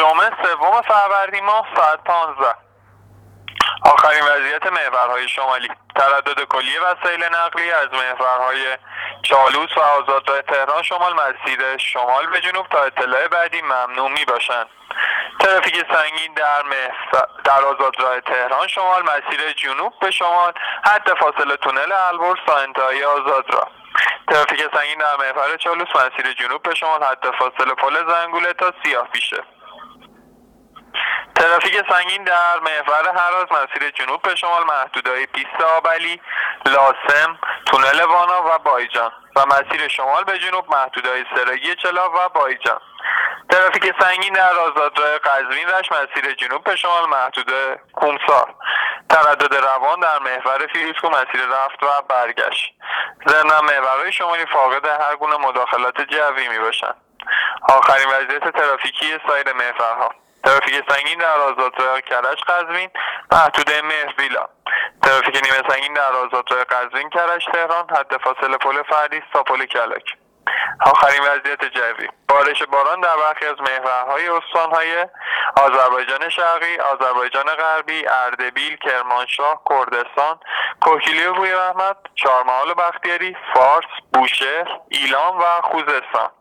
جمعه 3 فروردین ماه ساعت 15. آخرین وضعیت محورهای شمالی: تردد کلی وسایل نقلیه از محورهای چالوس و آزادراه تهران شمال مسیر شمال به جنوب تا اطلاع بعدی ممنوع می باشند. ترافیک سنگین در آزادراه تهران شمال مسیر جنوب به شمال حد فاصله تونل البرز تا انتهای آزادراه. ترافیک سنگین در محور چالوس مسیر جنوب به شمال حد فاصله پل زنگوله تا سیاه‌پیشه. ترافیک سنگین در محور هراز مسیر جنوب به شمال محدودهای پیست آبعلی، لاسم، تونل وانا و بایجان و مسیر شمال به جنوب محدودهای سرگی چلاو و بایجان. ترافیک سنگین در آزادراه قزوین رشت مسیر جنوب به شمال محدود کومسار. تردد روان در محور فیروزکوه مسیر رفت و برگشت. ضمن محورهای شمالی فاقد هر گونه مداخلات جوی می باشند. آخرین وضعیت ترافیکی سایر محورها: ترافیک سنگین در آزادراه کرج قزوین محدوده مهربیلا. ترافیک نیمه سنگین در آزادراه قزوین کرج تهران حد فاصله پل فردیس تا پل کلک. آخرین وضعیت جوی: بارش باران در برخی از محورهای استانهای آذربایجان شرقی، آذربایجان غربی، اردبیل، کرمانشاه، کردستان، کوکیلی و بویراحمد، چهارمحال و بختیاری، فارس، بوشهر، ایلام و خوزستان.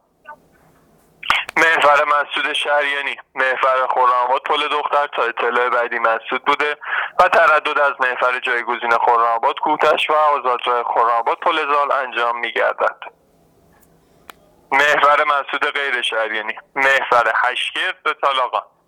محور مسدود شریانی: محور خرم‌آباد پل دختر تا اطلاع بعدی مسدود بوده و تردد از محور جایگزین خرم‌آباد کوتش و آزادراه خرم‌آباد پل زال انجام می‌گردد. محور مسدود غیر شریانی: محور هشگرد به طالاقان.